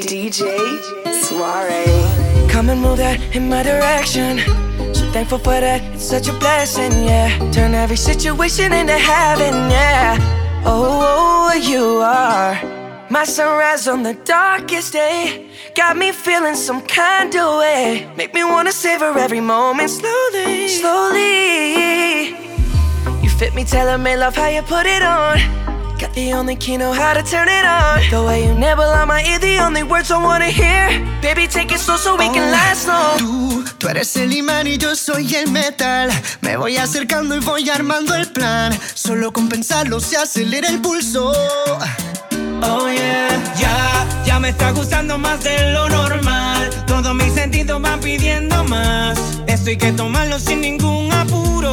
DJ Soiree. Come and move that in my direction. So thankful for that, it's such a blessing, yeah. Turn every situation into heaven, yeah. Oh, you are my sunrise on the darkest day. Got me feeling some kind of way. Make me wanna savor every moment slowly, slowly. You fit me, tailor-made, love how you put it on. Got the only key, know how to turn it on. The way you nibble on my ear, the only words I wanna hear. Baby, take it slow so we can last long. Tú eres el imán y yo soy el metal. Me voy acercando y voy armando el plan. Solo con pensarlo se acelera el pulso. Oh yeah, ya me está gustando más de lo normal. Todos mis sentidos van pidiendo más. Esto hay que tomarlo sin ningún apuro.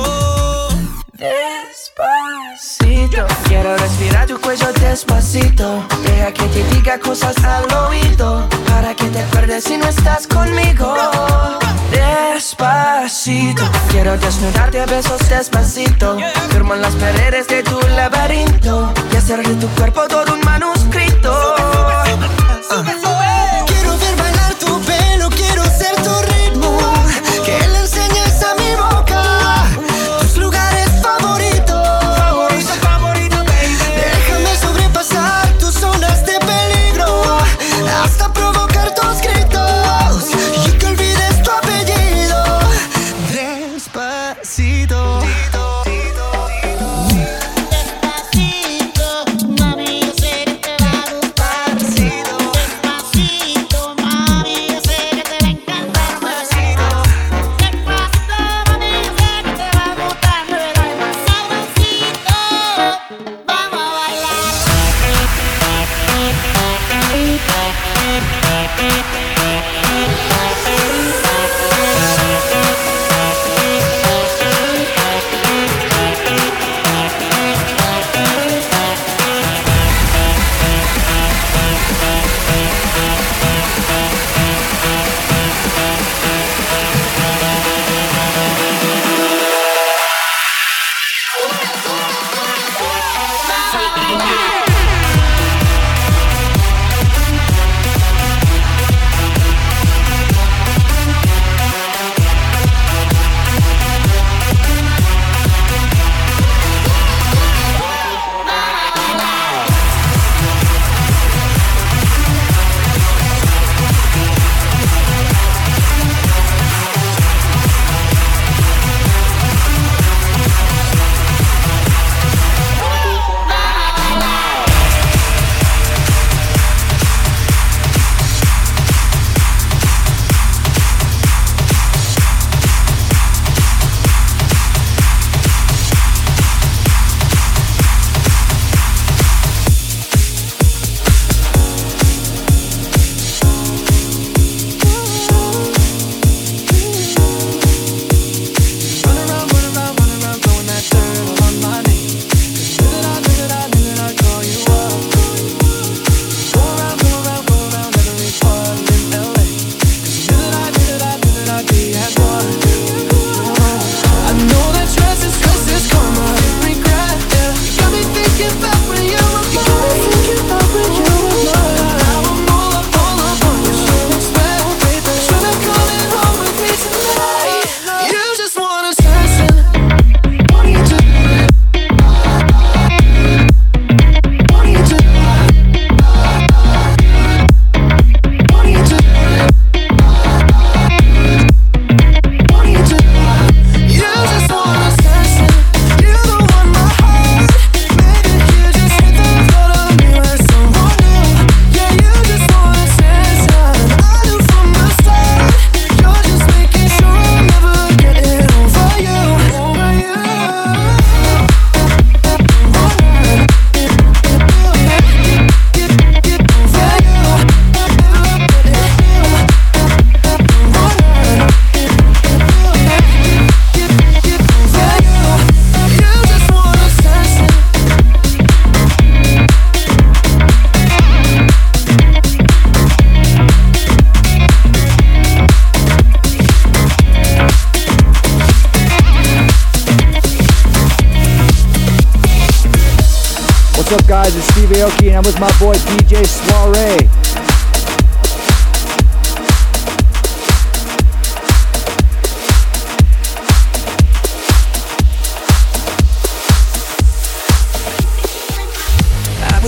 Despacito, quiero respirar tu cuello despacito. Deja que te diga cosas al oído, para que te acuerdes si no estás conmigo. Despacito, quiero desnudarte a besos despacito. Firmo en las paredes de tu laberinto y hacer de tu cuerpo todo un manuscrito. Quiero ver bailar tu pelo, quiero ser tu ritmo. Que le enseñes a mi boca tus lugares favoritos. Favorito, baby. Déjame sobrepasar tus zonas de peligro, hasta provocar tus gritos y que olvides tu apellido. Despacito. What's up, guys? It's Steve Aoki, and I'm with my boy DJ Soiree.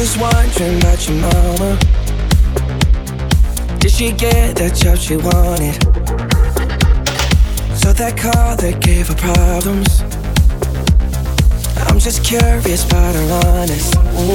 just wondering about your mama. Did she get the job she wanted? So that car that gave her problems. I'm just curious about her honest.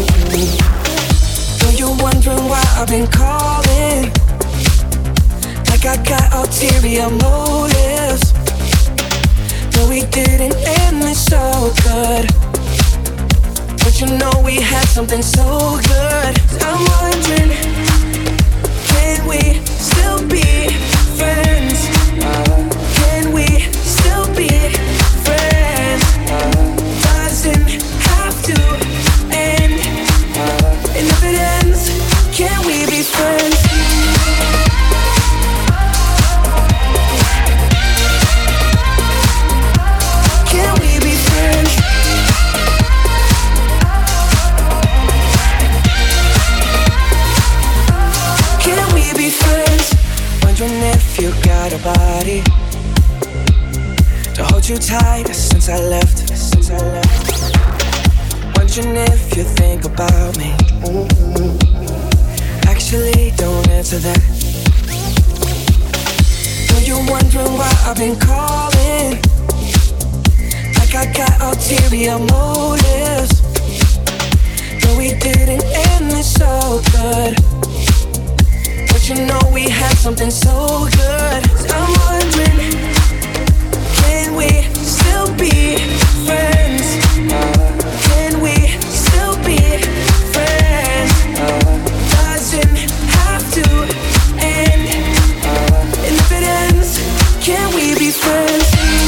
So you're wondering why I've been calling, like I got ulterior motives. No, we didn't end this so good, but you know we had something so good. I'm wondering, can we still be friends? Can we still be friends? Doesn't have to end. And if it ends, can we be friends? Can we be friends? Can we be friends? Wondering if you got a body to hold you tight since I left. Wondering if you think about me. Actually, don't answer that. Know you're wondering why I've been calling, like I got ulterior motives. No, we didn't end this so good, but you know we had something so good. I'm wondering, can we still be friends? Can we still be friends? Doesn't have to end. And if it ends, can we be friends?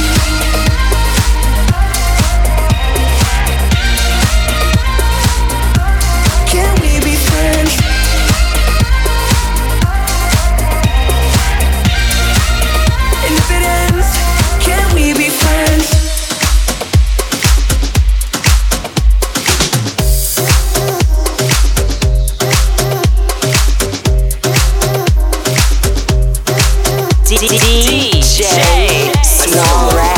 Can we be friends? And if it ends, can we be friends? DJ Snoray.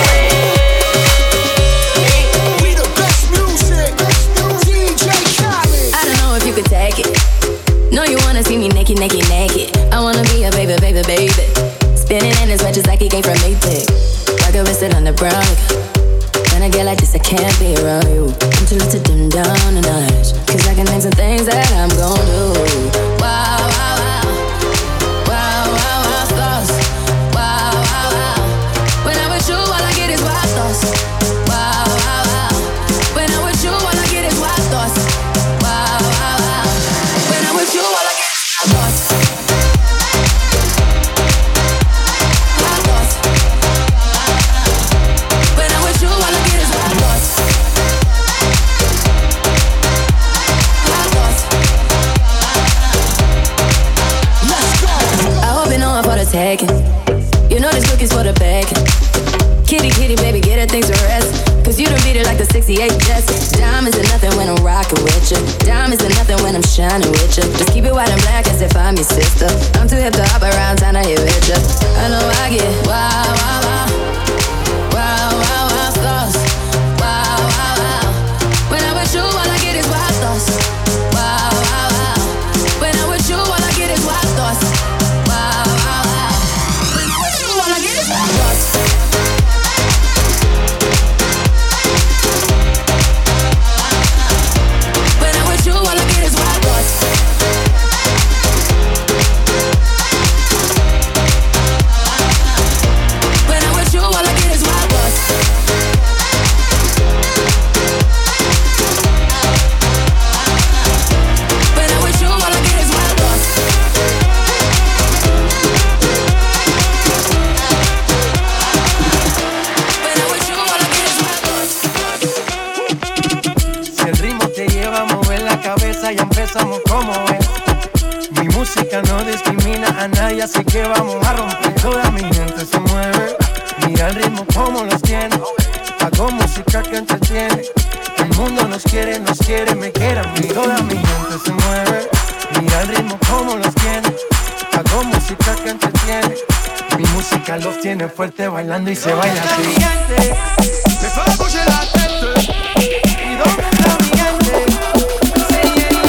We the best music. DJ Khaled. I don't know if you could take it. No, you wanna see me naked, naked, naked. I wanna be a baby, baby, baby. Spinning in as much as I could gain from Maytag. Like a wristed on the brown. When I get like this, I can't be around you. I'm too little to dim down a notch, cause I can name some things that I'm gon' do. Wow, wow, wow. Wow, wow, wow, thoughts. Wow, wow, wow. When I'm with you, all I get is wild thoughts. Wow, wow, wow. When I'm with you, all I get is wild thoughts. Wow, wow, wow. When I'm with you, all I get is wild thoughts. Wild thoughts. When I'm with you, all I get is wild thoughts. Wild thoughts. Let's go. I hope you know I'm for the taking. You know this cookie's for the bacon. Kitty, kitty, baby, get her things to rest. Cause you done beat it like the 68 Jets. Diamonds are nothing when I'm rockin' with you. Diamonds are nothing when I'm shining with you. Just keep it white and black as if I'm your sister. I'm too hip to hop around town to hit with you. I know I get wow, wow, wow. Wow, wow, wow, thoughts. Wow, wow, wow. When I'm with you, all I get is wild thoughts. Wow, wow, wow. When I'm with you, all I get is wild thoughts. Wow, wow, wow. When I'm with you, all I get is wild thoughts. When I'm with you, all I get is wild thoughts. When I'm with you, all I get is wild thoughts. When I'm with you, all I get is wild thoughts. When I'm with you, all I get is wild thoughts. Si el ritmo te lleva a mover la cabeza, ya empezamos como es. Mi música no discrimina a nadie, así que vamos a romper. Toda mi gente se mueve. Mira el ritmo como los tiene. Hago música que entretiene. El mundo nos quiere, me quiere a mí. Toda mi gente se mueve. Mira el ritmo como los tiene. Hago música que entretiene. Mi música los tiene fuerte bailando y se baila así. Me fais bouger la tête. Et donc la mi gente.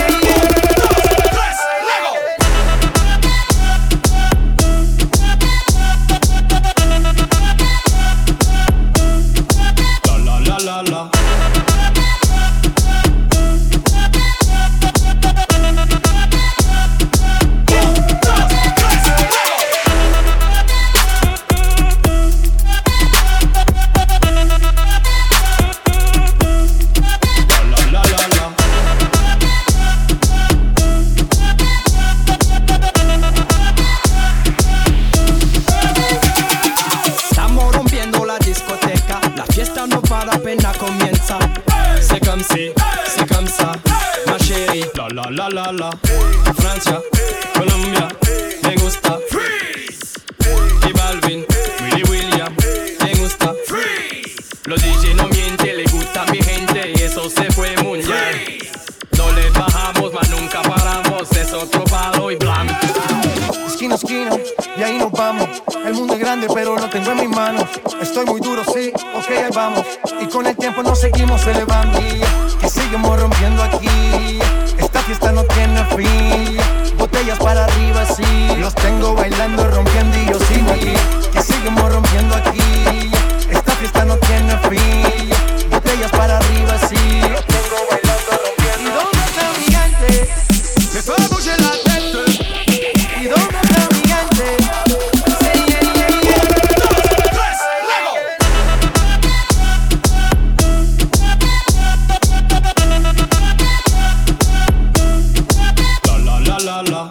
comienza. C'est comme ça, ma chérie. La la la la la. Francia, Colombia, me gusta. Freeze. Y Balvin, Willy William, me gusta. Freeze. Los DJ no mienten, le gusta a mi gente y eso se fue mundial. No le bajamos, mas nunca paramos, es otro palo y blam. Esquina a esquina, y ahí nos vamos. El mundo es grande, pero lo tengo en mis manos. Estoy muy duro, sí, ok, ahí vamos. Y con el tiempo nos seguimos elevando. Que seguimos rompiendo aquí. Esta fiesta no tiene fin. Botellas para arriba, sí. Los tengo bailando, rompiendo y yo sigo aquí. Que seguimos rompiendo aquí. Esta fiesta no tiene fin. Botellas para arriba, sí. Los tengo bailando, rompiendo. ¿Y dónde está mi gente? Me fue a bouger la tête. ¿Y dónde está mi gente? Say yeah, yeah, yeah. 2, 3, Lego. La la la la la.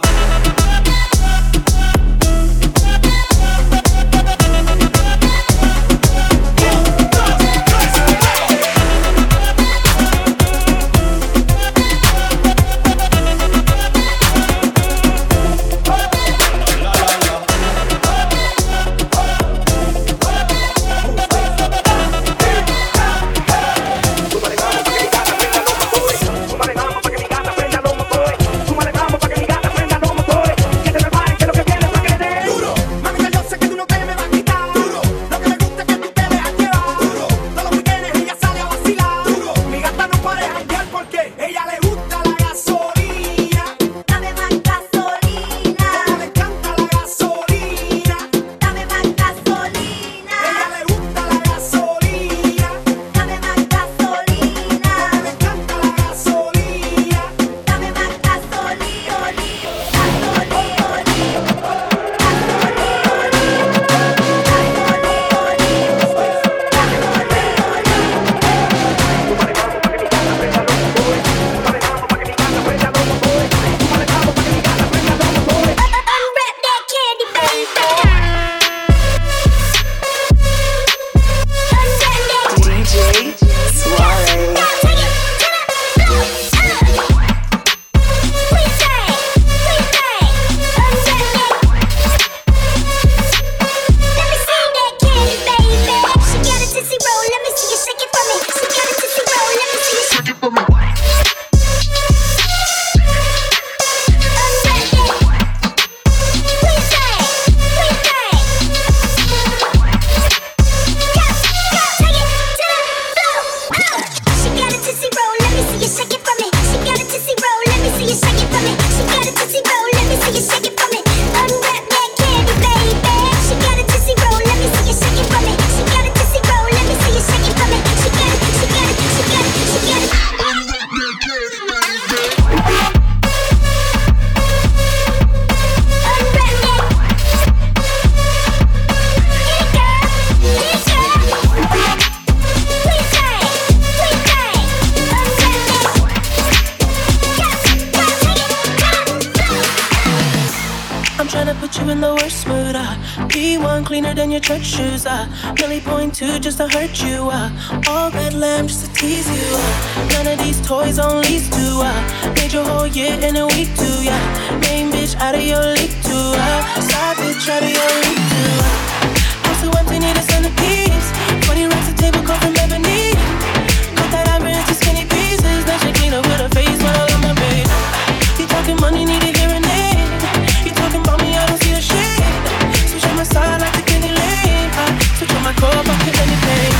Cleaner than your church shoes, Millie point two just to hurt you, all red lamb just to tease you, none of these toys on lease to, made your whole year in a week too, yeah, main bitch out of your league too, side bitch out of your league too, house so empty need a centerpiece, 20 racks a table come from ebony, cut that ivory into skinny pieces, then she clean up with her face while on my bed, you talking money need a hearing aid, you talking about me I don't see a shade, switch on my side like the Kenny Lane, switch on my core if I feel anything,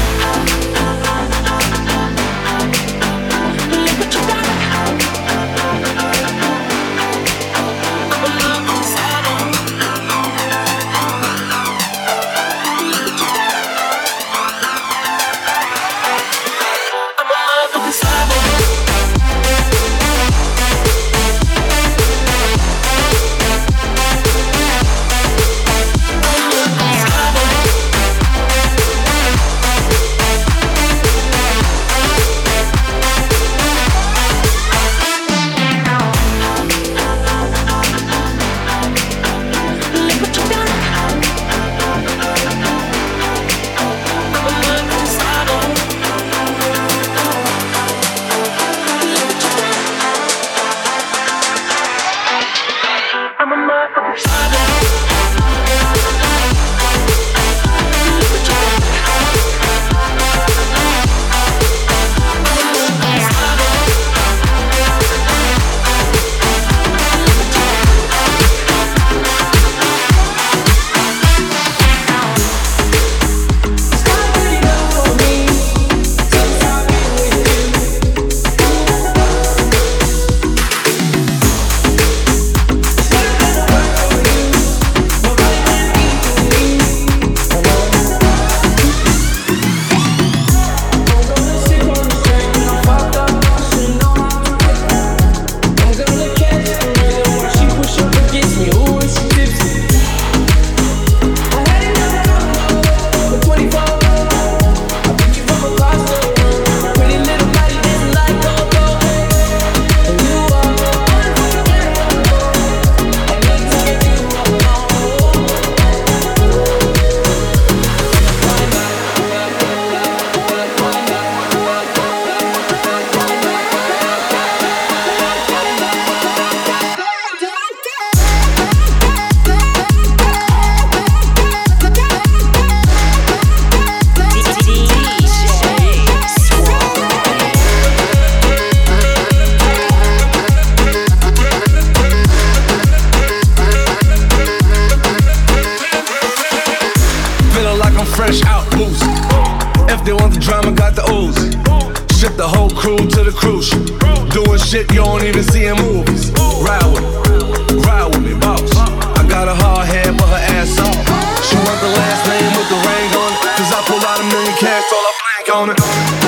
look what you got, I'm a love inside of me, look what you got. the whole crew to the cruise ship. Doing shit you don't even see in movies. Ride with me, boss. I got a hard head, but her ass off. She want the last name with the ring on it. Cause I pull out $1 million cash, all I flank on it.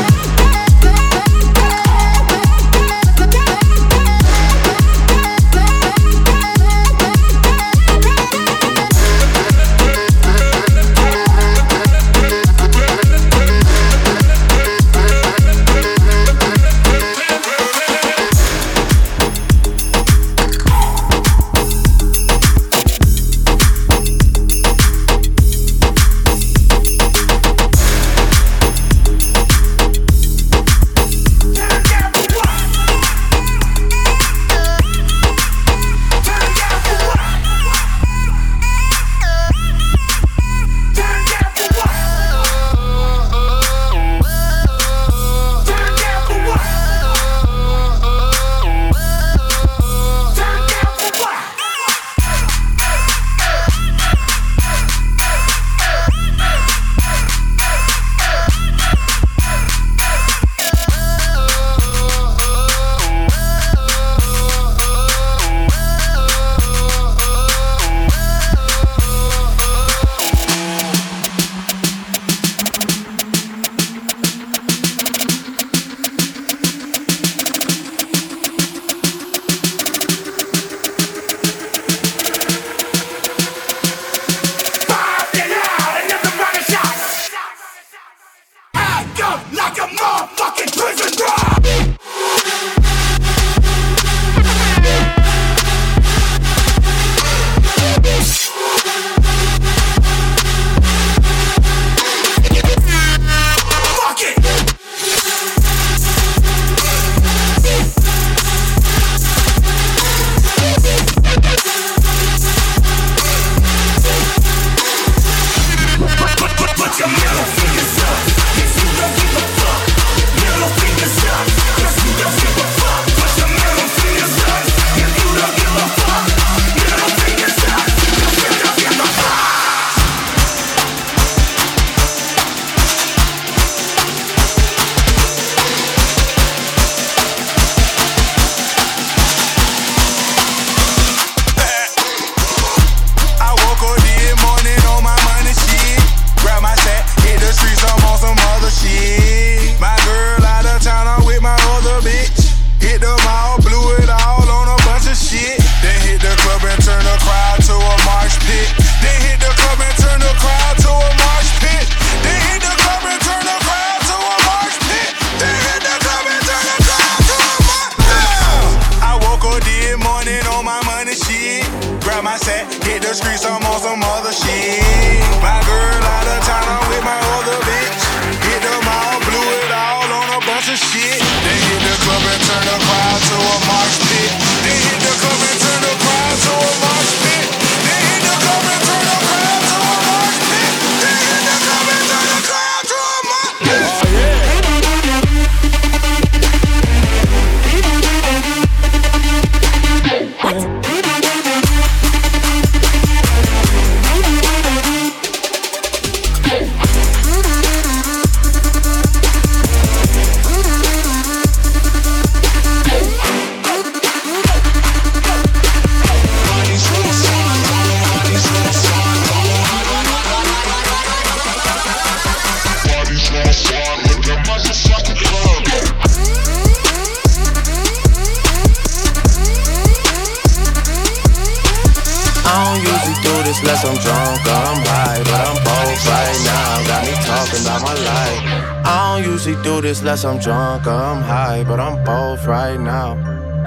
Unless I'm drunk or I'm high, but I'm both right now. Got me talking about my life. I don't usually do this unless I'm drunk or I'm high, but I'm both right now.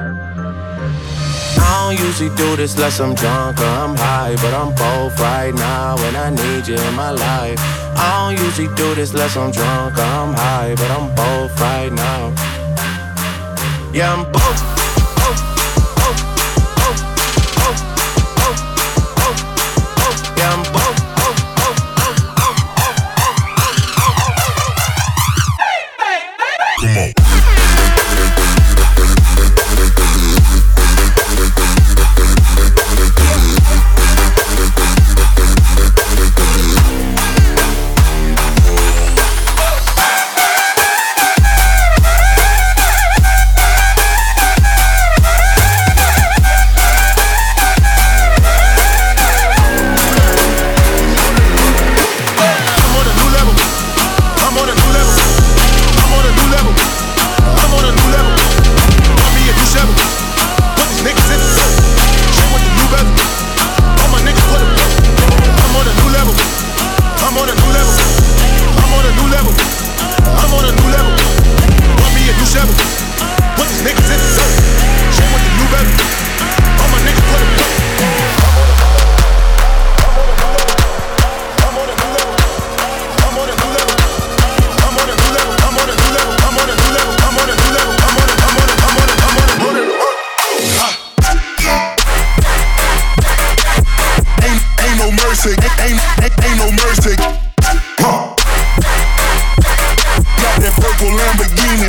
I don't usually do this unless I'm drunk or I'm high, but I'm both right now, and I need you in my life. I don't usually do this unless I'm drunk or I'm high, but I'm both right now. Yeah, I'm both. Yeah, I'm both. Come on.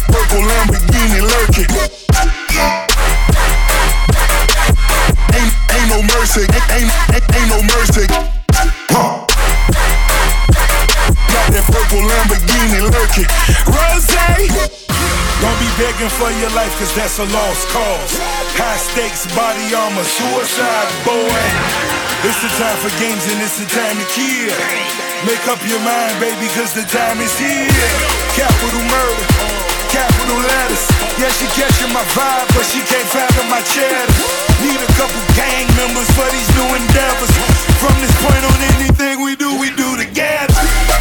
purple Lamborghini lurking. Ain't no mercy, ain't no mercy. Got that purple Lamborghini lurking. Rosé. Don't be begging for your life, cause that's a lost cause. High stakes, body armor, suicide, boy. It's the time for games and it's the time to kill. Make up your mind, baby, cause the time is here. Capital murder, capital letters. Yeah, she catching my vibe, but she can't fathom my cheddar. Need a couple gang members for these new endeavors. From this point on, anything we do together.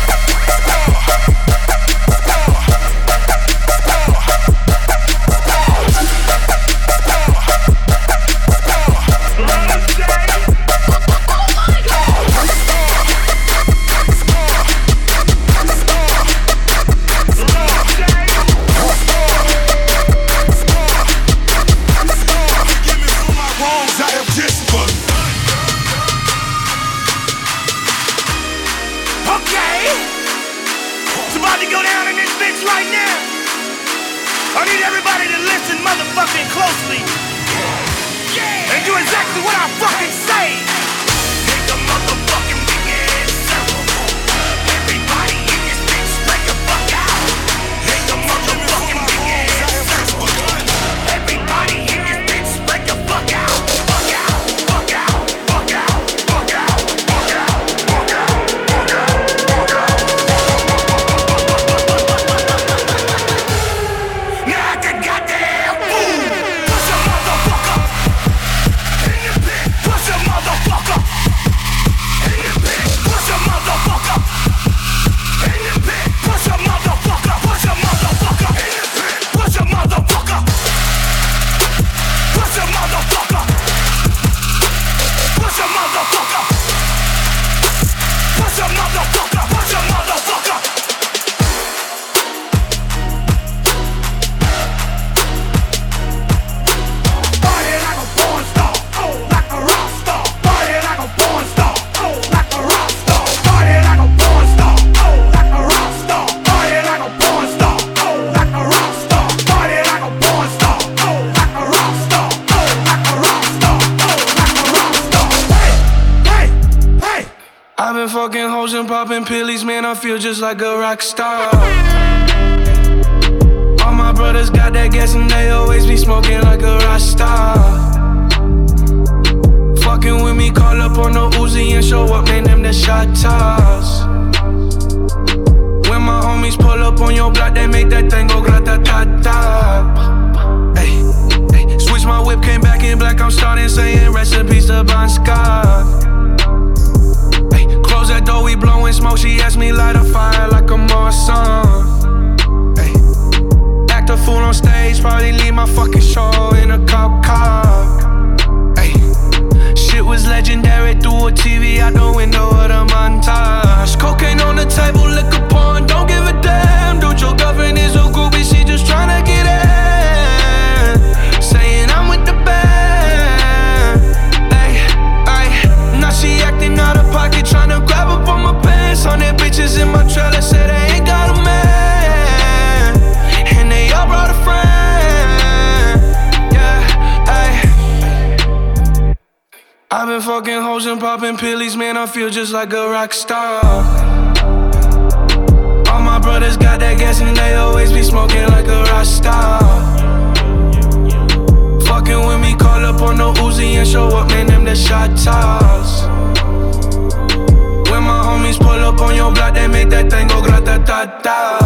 Motherfucking closely, and do exactly what I fucking say. Take a motherfucking big ass circle. Everybody in this bitch, break the fuck out. Take a motherfucking big ass circle. Everybody in this bitch, break the fuck out. Fuck out, fuck out, fuck out, fuck out, fuck out, fuck out, fuck out, fuck out. Now I can goddamn. Fucking hoes and popping pillies, man, I feel just like a rock star. All my brothers got that gas and they always be smoking like a rock star. Fucking with me, call up on the Uzi and show up, man, them the shot toss. When my homies pull up on your block, they make that thing go grata-ta-ta. Ay, ay. Switch my whip, came back in black, I'm starting saying recipes to Bon Scott. Close that door, we blowing smoke. She asked me light a fire like a Marsan. Ay. Act a fool on stage, probably leave my fucking show in a cop car. Ay. Shit was legendary, through a TV out the window of the montage. Cocaine on the table, liquor porn, don't give a damn. Dude, your girlfriend is a groupie, she just tryna get in. Saying I'm with the band. Ay, ay. Now she acting out of pocket, tryna grab up on my pants. 100 bitches in my trailer, say they ain't got a man, and they all brought a friend. Yeah, ay. I've been fucking hoes and popping pillies, man, I feel just like a rock star. All my brothers got that gas and they always be smoking like a rock star. Fucking with me, call up on the Uzi and show up, man, them the shot toss. When my homies pull up on your block, they make that thing go grata-ta-ta.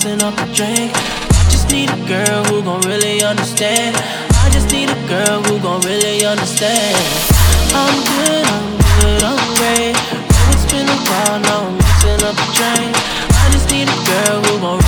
mixing up the drink. I just need a girl who gon' really understand. I just need a girl who gon' really understand. I'm good, I'm great. It's been a while, now I'm mixing up the drink. I just need a girl who gon'